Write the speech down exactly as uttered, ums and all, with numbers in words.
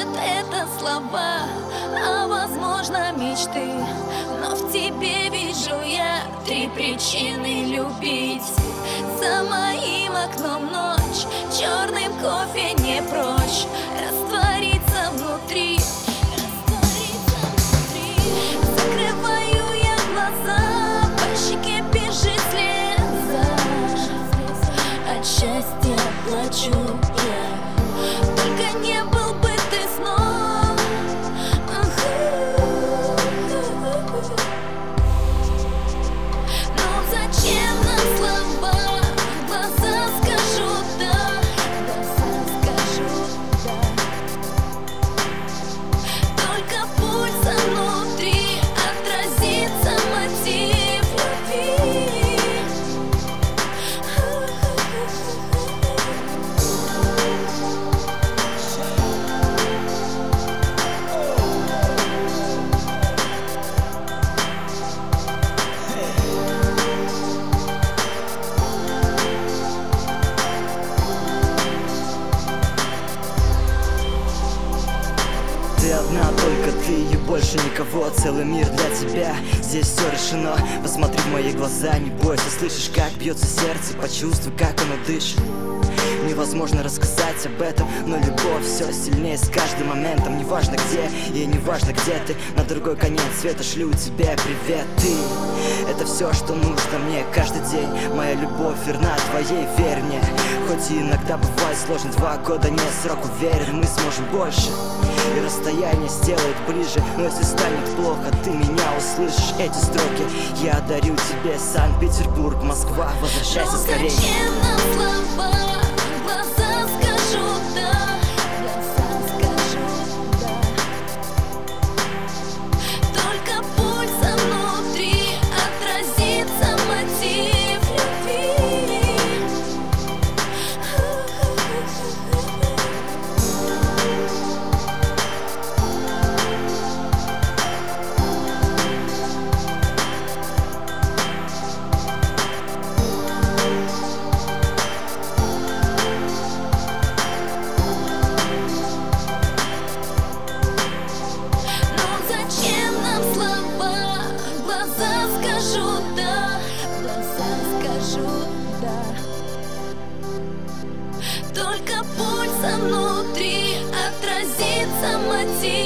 может, это слова, а возможно, мечты. Но в тебе вижу я три причины любить. За моим окном ночь, черным кофе не прочь раствориться внутри. Закрываю я глаза, по щеке бежит слеза. От счастья плачу я, только не был бы ты снова. Но зачем нам слова? Глаза скажут да, глаза скажут да. Только пульса внутри отразится мотив любви. Ты одна, только ты и больше никого. Целый мир для тебя, здесь все решено. Посмотри в мои глаза, не бойся. Слышишь, как бьется сердце, почувствуй, как оно дышит. Невозможно рассказать об этом, но любовь все сильнее с каждым моментом. Неважно где, и неважно где ты, на другой конец света шлю тебе привет. Ты — это все, что нужно мне каждый день. Моя любовь верна твоей, верь мне. Хоть и иногда бывает сложно, два года нет, срок уверен, мы сможем больше. И расстояние сделает ближе, но если станет плохо, ты меня услышишь. Эти строки я дарю тебе, Санкт-Петербург, Москва, возвращайся скорее. Зачем нам слова? Глаза скажут да, глаза скажут да. Только пульса внутри отразится мотив любви. Глаза скажут да, глаза скажут да. Только пульса внутри отразится мотив.